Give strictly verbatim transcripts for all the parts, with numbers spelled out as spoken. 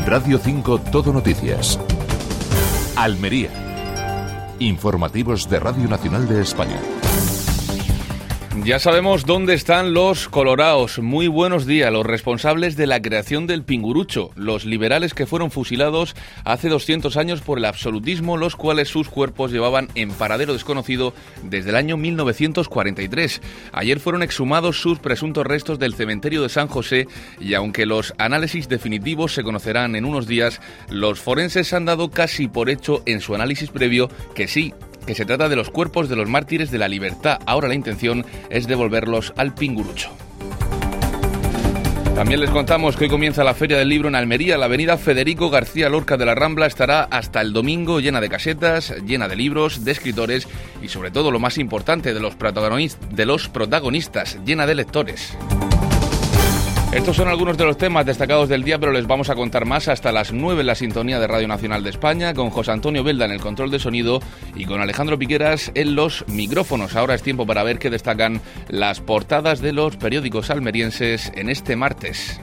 Radio cinco Todo Noticias. Almería. Informativos de Radio Nacional de España. Ya sabemos dónde están los coloraos. Muy buenos días. Los responsables de la creación del pingurucho, los liberales que fueron fusilados hace doscientos años por el absolutismo, los cuales sus cuerpos llevaban en paradero desconocido desde el año mil novecientos cuarenta y tres. Ayer fueron exhumados sus presuntos restos del cementerio de San José y aunque los análisis definitivos se conocerán en unos días, los forenses han dado casi por hecho en su análisis previo que sí, que se trata de los cuerpos de los mártires de la libertad. Ahora la intención es devolverlos al pingurucho. También les contamos que hoy comienza la Feria del Libro en Almería. La avenida Federico García Lorca de la Rambla estará hasta el domingo llena de casetas, llena de libros, de escritores y sobre todo lo más importante, de los protagonistas, de los protagonistas, llena de lectores. Estos son algunos de los temas destacados del día, pero les vamos a contar más hasta las nueve en la sintonía de Radio Nacional de España, con José Antonio Belda en el control de sonido y con Alejandro Piqueras en los micrófonos. Ahora es tiempo para ver qué destacan las portadas de los periódicos almerienses en este martes.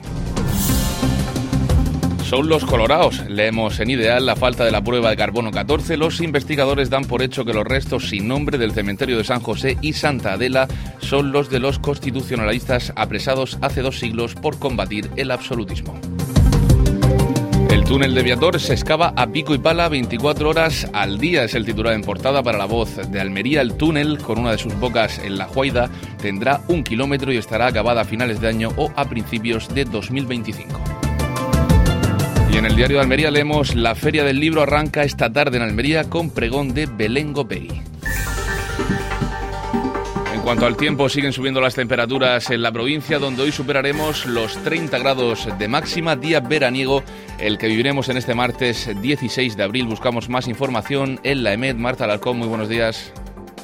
Son los coloraos. Leemos en Ideal la falta de la prueba de carbono catorce. Los investigadores dan por hecho que los restos sin nombre del cementerio de San José y Santa Adela son los de los constitucionalistas apresados hace dos siglos por combatir el absolutismo. El túnel de Viator se excava a pico y pala veinticuatro horas al día. Es el titular en portada para La Voz de Almería. El túnel, con una de sus bocas en La Juaida, tendrá un kilómetro y estará acabada a finales de año o a principios de dos mil veinticinco. Y en el diario de Almería leemos: la Feria del Libro arranca esta tarde en Almería con pregón de Belén Gopegui. En cuanto al tiempo, siguen subiendo las temperaturas en la provincia, donde hoy superaremos los treinta grados de máxima, día veraniego, el que viviremos en este martes dieciséis de abril. Buscamos más información en la EMED. Marta Alarcón, muy buenos días.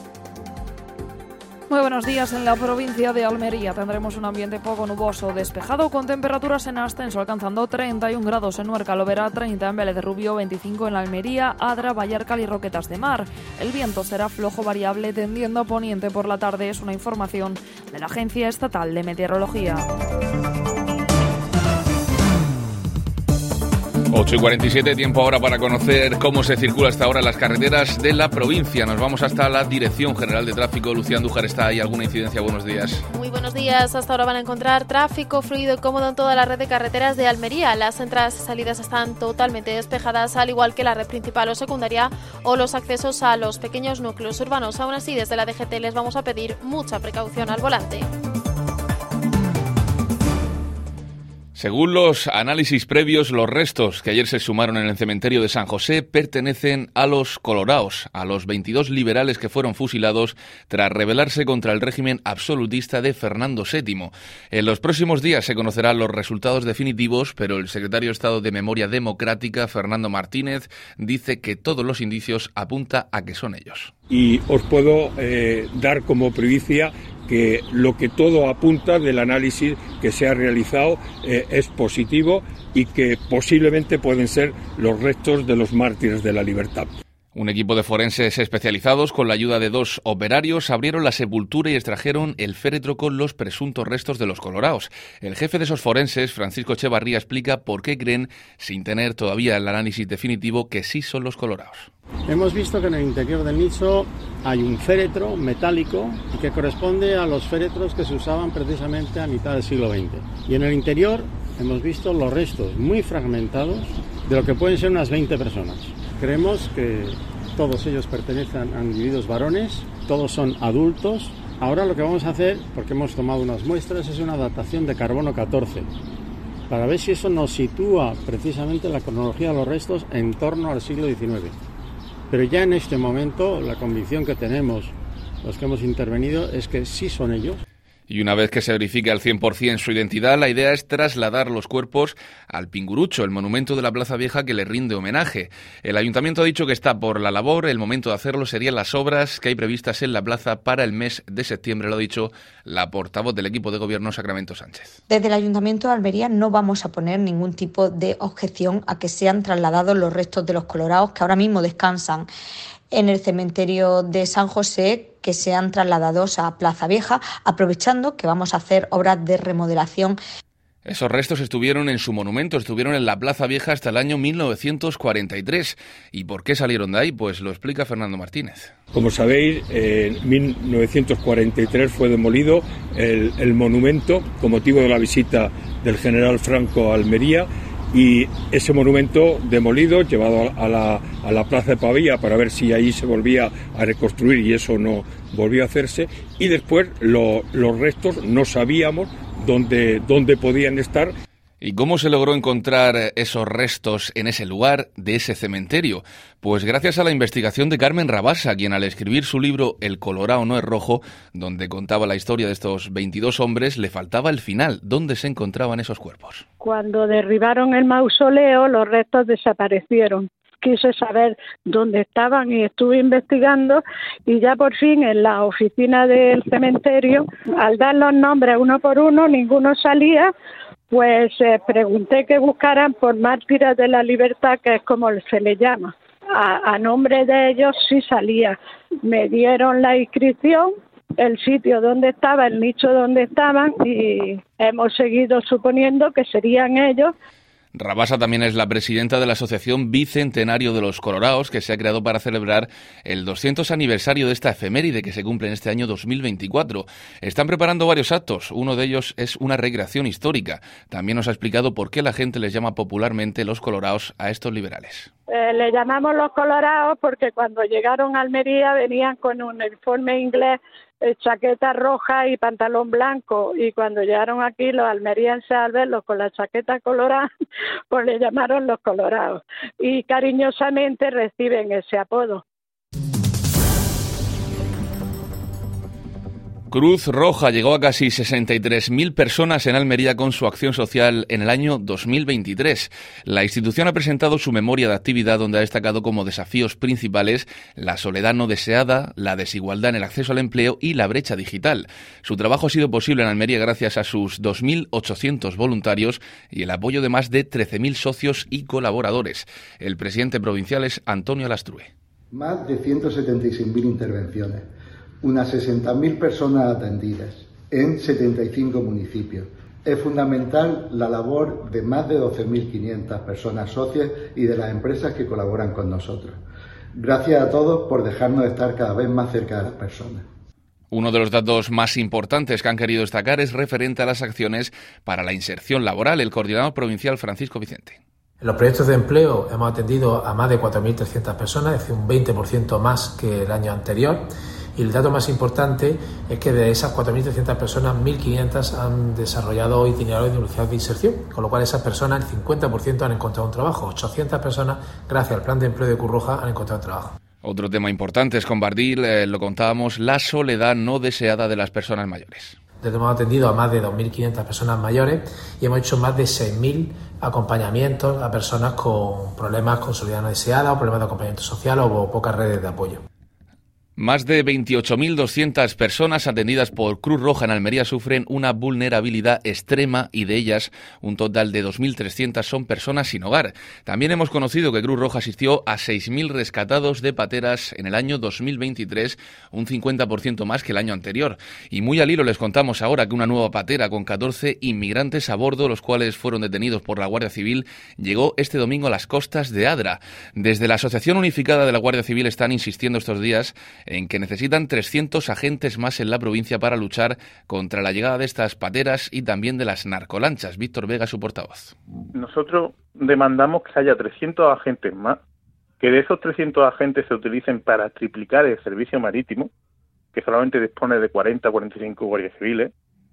Muy buenos días. En la provincia de Almería tendremos un ambiente poco nuboso, despejado, con temperaturas en ascenso, alcanzando treinta y un grados en Nuerca, Lovera, treinta en Vélez de Rubio, veinticinco en Almería, Adra, Vallarcal y Roquetas de Mar. El viento será flojo variable, tendiendo a poniente por la tarde. Es una información de la Agencia Estatal de Meteorología. ocho y cuarenta y siete, tiempo ahora para conocer cómo se circula hasta ahora en las carreteras de la provincia. Nos vamos hasta la Dirección General de Tráfico. Lucía Andújar, ¿está ahí alguna incidencia? Buenos días. Muy buenos días. Hasta ahora van a encontrar tráfico fluido y cómodo en toda la red de carreteras de Almería. Las entradas y salidas están totalmente despejadas, al igual que la red principal o secundaria o los accesos a los pequeños núcleos urbanos. Aún así, desde la D G T les vamos a pedir mucha precaución al volante. Según los análisis previos, los restos que ayer se sumaron en el cementerio de San José pertenecen a los coloraos, a los veintidós liberales que fueron fusilados tras rebelarse contra el régimen absolutista de Fernando séptimo. En los próximos días se conocerán los resultados definitivos, pero el secretario de Estado de Memoria Democrática, Fernando Martínez, dice que todos los indicios apuntan a que son ellos. Y os puedo eh, dar como primicia que lo que todo apunta del análisis que se ha realizado eh, es positivo y que posiblemente pueden ser los restos de los mártires de la libertad. Un equipo de forenses especializados, con la ayuda de dos operarios, abrieron la sepultura y extrajeron el féretro con los presuntos restos de los coloraos. El jefe de esos forenses, Francisco Echevarría, explica por qué creen, sin tener todavía el análisis definitivo, que sí son los coloraos. Hemos visto que en el interior del nicho hay un féretro metálico y que corresponde a los féretros que se usaban precisamente a mitad del siglo veinte. Y en el interior hemos visto los restos muy fragmentados de lo que pueden ser unas veinte personas. Creemos que todos ellos pertenecen a individuos varones, todos son adultos. Ahora lo que vamos a hacer, porque hemos tomado unas muestras, es una datación de carbono catorce, para ver si eso nos sitúa precisamente la cronología de los restos en torno al siglo diecinueve. Pero ya en este momento la convicción que tenemos los que hemos intervenido es que sí son ellos. Y una vez que se verifique al cien por ciento su identidad, la idea es trasladar los cuerpos al Pingurucho, el monumento de la Plaza Vieja que le rinde homenaje. El ayuntamiento ha dicho que está por la labor. El momento de hacerlo serían las obras que hay previstas en la plaza para el mes de septiembre, lo ha dicho la portavoz del equipo de gobierno, Sacramento Sánchez. Desde el Ayuntamiento de Almería no vamos a poner ningún tipo de objeción a que sean trasladados los restos de los colorados que ahora mismo descansan en el cementerio de San José, que sean trasladados a Plaza Vieja, aprovechando que vamos a hacer obras de remodelación. Esos restos estuvieron en su monumento, estuvieron en la Plaza Vieja hasta el año mil novecientos cuarenta y tres. ¿Y por qué salieron de ahí? Pues lo explica Fernando Martínez. Como sabéis, en mil novecientos cuarenta y tres fue demolido el, el monumento con motivo de la visita del general Franco a Almería, y ese monumento demolido, llevado a la, a la Plaza de Pavía para ver si ahí se volvía a reconstruir, y eso no volvió a hacerse, y después lo, los restos no sabíamos dónde, dónde podían estar. ¿Y cómo se logró encontrar esos restos en ese lugar, de ese cementerio? Pues gracias a la investigación de Carmen Rabasa, quien al escribir su libro El Colorao no es rojo, donde contaba la historia de estos veintidós hombres, le faltaba el final, dónde se encontraban esos cuerpos. Cuando derribaron el mausoleo, los restos desaparecieron. Quise saber dónde estaban y estuve investigando, y ya por fin en la oficina del cementerio, al dar los nombres uno por uno, ninguno salía. Pues eh, pregunté que buscaran por mártires de la libertad, que es como se le llama. A, a nombre de ellos sí salía. Me dieron la inscripción, el sitio donde estaba, el nicho donde estaban, y hemos seguido suponiendo que serían ellos. Rabasa también es la presidenta de la Asociación Bicentenario de los Coloraos, que se ha creado para celebrar el doscientos aniversario de esta efeméride que se cumple en este año dos mil veinticuatro. Están preparando varios actos, uno de ellos es una recreación histórica. También nos ha explicado por qué la gente les llama popularmente los coloraos a estos liberales. Eh, le llamamos los coloraos porque cuando llegaron a Almería venían con un uniforme inglés, eh, chaqueta roja y pantalón blanco, y cuando llegaron aquí los almerienses, al verlos con la chaqueta colorada, pues le llamaron los coloraos, y cariñosamente reciben ese apodo. Cruz Roja llegó a casi sesenta y tres mil personas en Almería con su acción social en el año dos mil veintitrés. La institución ha presentado su memoria de actividad, donde ha destacado como desafíos principales la soledad no deseada, la desigualdad en el acceso al empleo y la brecha digital. Su trabajo ha sido posible en Almería gracias a sus dos mil ochocientos voluntarios y el apoyo de más de trece mil socios y colaboradores. El presidente provincial es Antonio Lastrue. Más de ciento setenta y seis mil intervenciones. Unas sesenta mil personas atendidas en setenta y cinco municipios. Es fundamental la labor de más de doce mil quinientas personas socias y de las empresas que colaboran con nosotros. Gracias a todos por dejarnos estar cada vez más cerca de las personas. Uno de los datos más importantes que han querido destacar es referente a las acciones para la inserción laboral. El coordinador provincial Francisco Vicente. En los proyectos de empleo hemos atendido a más de cuatro mil trescientas personas, es decir, un veinte por ciento más que el año anterior. Y el dato más importante es que de esas cuatro mil trescientas personas, mil quinientas han desarrollado itinerarios de velocidad de inserción, con lo cual esas personas, el cincuenta por ciento han encontrado un trabajo. ochocientas personas, gracias al plan de empleo de Cruz Roja, han encontrado un trabajo. Otro tema importante es combatir, eh, lo contábamos, la soledad no deseada de las personas mayores. Hemos atendido a más de dos mil quinientas personas mayores y hemos hecho más de seis mil acompañamientos a personas con problemas con soledad no deseada o problemas de acompañamiento social o pocas redes de apoyo. Más de veintiocho mil doscientas personas atendidas por Cruz Roja en Almería sufren una vulnerabilidad extrema, y de ellas un total de dos mil trescientas son personas sin hogar. También hemos conocido que Cruz Roja asistió a seis mil rescatados de pateras en el año dos mil veintitrés, un cincuenta por ciento más que el año anterior. Y muy al hilo les contamos ahora que una nueva patera con catorce inmigrantes a bordo, los cuales fueron detenidos por la Guardia Civil, llegó este domingo a las costas de Adra. Desde la Asociación Unificada de la Guardia Civil están insistiendo estos días en que necesitan trescientos agentes más en la provincia para luchar contra la llegada de estas pateras y también de las narcolanchas. Víctor Vega, su portavoz. Nosotros demandamos que haya trescientos agentes más, que de esos trescientos agentes se utilicen para triplicar el servicio marítimo, que solamente dispone de cuarenta a cuarenta y cinco guardias civiles.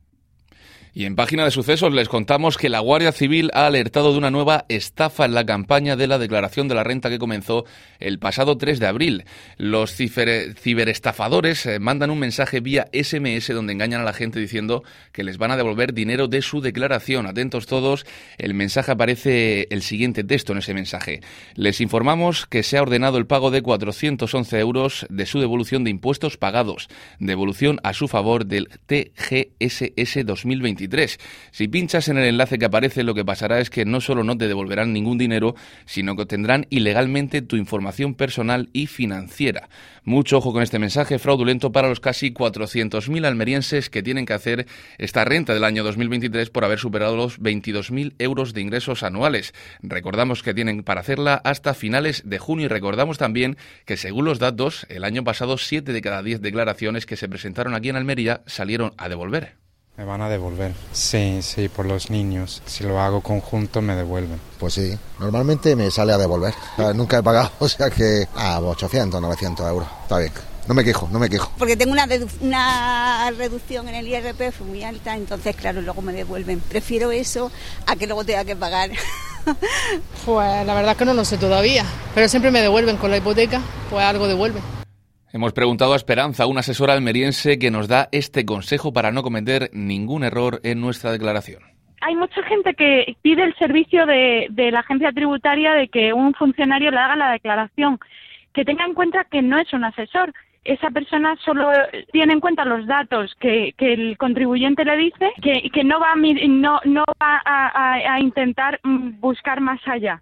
Y en Página de Sucesos les contamos que la Guardia Civil ha alertado de una nueva estafa en la campaña de la declaración de la renta que comenzó el pasado tres de abril. Los ciber, ciberestafadores eh, mandan un mensaje vía ese eme ese donde engañan a la gente diciendo que les van a devolver dinero de su declaración. Atentos todos, el mensaje aparece el siguiente texto en ese mensaje. Les informamos que se ha ordenado el pago de cuatrocientos once euros de su devolución de impuestos pagados, devolución a su favor del T G S S dos mil veintitrés. veintitrés. Si pinchas en el enlace que aparece, lo que pasará es que no solo no te devolverán ningún dinero, sino que obtendrán ilegalmente tu información personal y financiera. Mucho ojo con este mensaje fraudulento para los casi cuatrocientos mil almerienses que tienen que hacer esta renta del año dos mil veintitrés por haber superado los veintidós mil euros de ingresos anuales. Recordamos que tienen para hacerla hasta finales de junio y recordamos también que según los datos, el año pasado siete de cada diez declaraciones que se presentaron aquí en Almería salieron a devolver. Me van a devolver. Sí, sí, por los niños. Si lo hago conjunto me devuelven. Pues sí, normalmente me sale a devolver. Nunca he pagado, o sea que a ah, ochocientos, novecientos euros. Está bien. No me quejo, no me quejo. Porque tengo una, redu- una reducción en el I R P F muy alta, entonces claro, luego me devuelven. Prefiero eso a que luego tenga que pagar. Pues la verdad es que no lo sé todavía, pero siempre me devuelven con la hipoteca, pues algo devuelven. Hemos preguntado a Esperanza, una asesora almeriense, que nos da este consejo para no cometer ningún error en nuestra declaración. Hay mucha gente que pide el servicio de, de la agencia tributaria de que un funcionario le haga la declaración. Que tenga en cuenta que no es un asesor. Esa persona solo tiene en cuenta los datos que, que el contribuyente le dice, que, que no va, a, no, no va a, a, a intentar buscar más allá.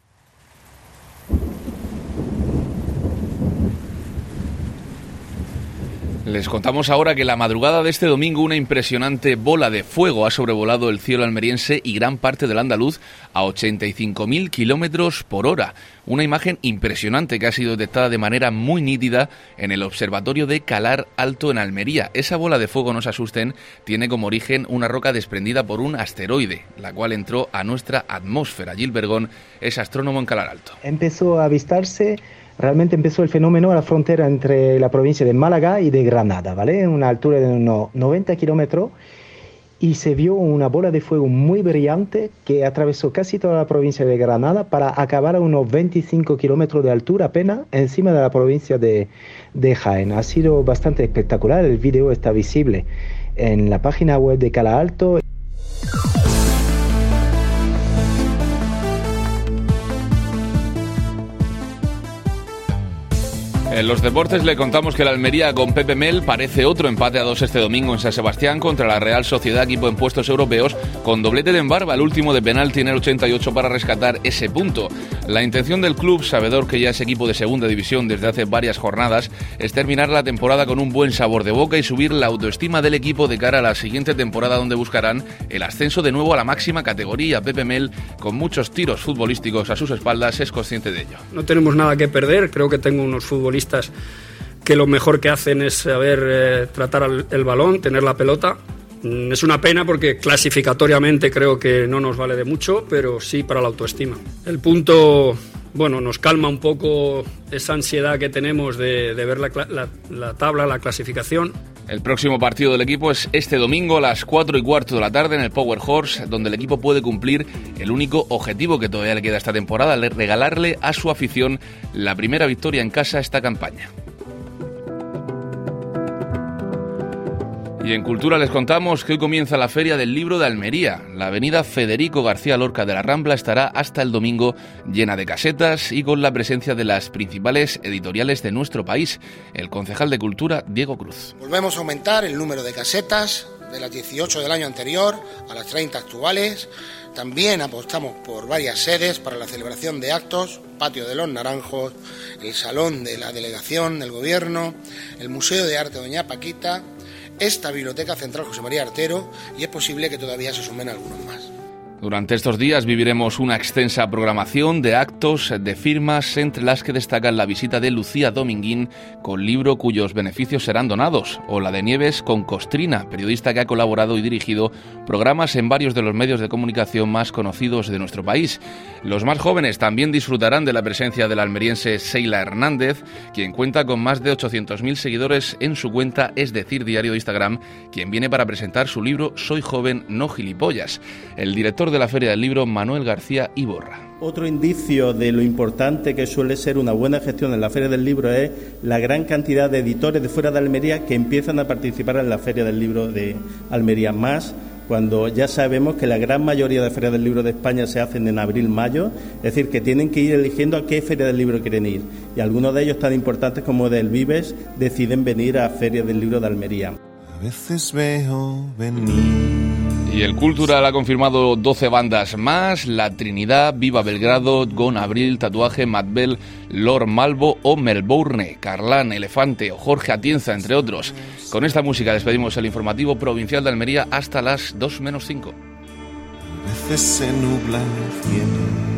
Les contamos ahora que la madrugada de este domingo una impresionante bola de fuego ha sobrevolado el cielo almeriense y gran parte del andaluz a ochenta y cinco mil kilómetros por hora. Una imagen impresionante que ha sido detectada de manera muy nítida en el observatorio de Calar Alto en Almería. Esa bola de fuego, no se asusten, tiene como origen una roca desprendida por un asteroide, la cual entró a nuestra atmósfera. Gil Bergón es astrónomo en Calar Alto. Empezó a avistarse. Realmente empezó el fenómeno a la frontera entre la provincia de Málaga y de Granada, ¿vale? En una altura de unos noventa kilómetros, y se vio una bola de fuego muy brillante que atravesó casi toda la provincia de Granada para acabar a unos veinticinco kilómetros de altura apenas encima de la provincia de, de Jaén. Ha sido bastante espectacular, el vídeo está visible en la página web de Cala Alto. En los deportes le contamos que la Almería con Pepe Mel parece otro empate a dos este domingo en San Sebastián contra la Real Sociedad, equipo en puestos europeos, con doblete de Embarba, el último de penalti en el ochenta y ocho para rescatar ese punto. La intención del club, sabedor que ya es equipo de segunda división desde hace varias jornadas, es terminar la temporada con un buen sabor de boca y subir la autoestima del equipo de cara a la siguiente temporada, donde buscarán el ascenso de nuevo a la máxima categoría. Pepe Mel, con muchos tiros futbolísticos a sus espaldas, es consciente de ello. No tenemos nada que perder, creo que tengo unos futbolistas que lo mejor que hacen es saber eh, tratar el, el balón, tener la pelota. Mm, es una pena porque clasificatoriamente creo que no nos vale de mucho, pero sí para la autoestima. El punto, bueno, nos calma un poco esa ansiedad que tenemos de, de ver la, la, la tabla, la clasificación. El próximo partido del equipo es este domingo a las cuatro y cuarto de la tarde en el Power Horse, donde el equipo puede cumplir el único objetivo que todavía le queda esta temporada, regalarle a su afición la primera victoria en casa esta campaña. Y en Cultura les contamos que hoy comienza la Feria del Libro de Almería. La avenida Federico García Lorca de la Rambla estará hasta el domingo llena de casetas y con la presencia de las principales editoriales de nuestro país. El concejal de Cultura, Diego Cruz. Volvemos a aumentar el número de casetas de las dieciocho del año anterior a las treinta actuales. También apostamos por varias sedes para la celebración de actos, Patio de los Naranjos, el Salón de la Delegación del Gobierno, el Museo de Arte Doña Paquita, esta Biblioteca Central José María Artero, y es posible que todavía se sumen algunos más. Durante estos días viviremos una extensa programación de actos, de firmas, entre las que destacan la visita de Lucía Dominguín con libro cuyos beneficios serán donados, o la de Nieves con Costrina, periodista que ha colaborado y dirigido programas en varios de los medios de comunicación más conocidos de nuestro país. Los más jóvenes también disfrutarán de la presencia de la almeriense Seila Hernández, quien cuenta con más de ochocientos mil seguidores en su cuenta Es Decir Diario de Instagram, quien viene para presentar su libro Soy joven, no gilipollas. El director de la Feria del Libro, Manuel García Iborra. Otro indicio de lo importante que suele ser una buena gestión en la Feria del Libro es la gran cantidad de editores de fuera de Almería que empiezan a participar en la Feria del Libro de Almería, más cuando ya sabemos que la gran mayoría de ferias del libro de España se hacen en abril-mayo, es decir, que tienen que ir eligiendo a qué feria del libro quieren ir, y algunos de ellos tan importantes como del Vives deciden venir a Feria del Libro de Almería. A veces veo venir. Y Y el Cultural ha confirmado doce bandas más: La Trinidad, Viva Belgrado, Gon Abril, Tatuaje, Madbel, Lord Malvo o Melbourne, Carlán, Elefante o Jorge Atienza, entre otros. Con esta música despedimos el informativo provincial de Almería hasta las dos menos cinco. A veces se nubla el cielo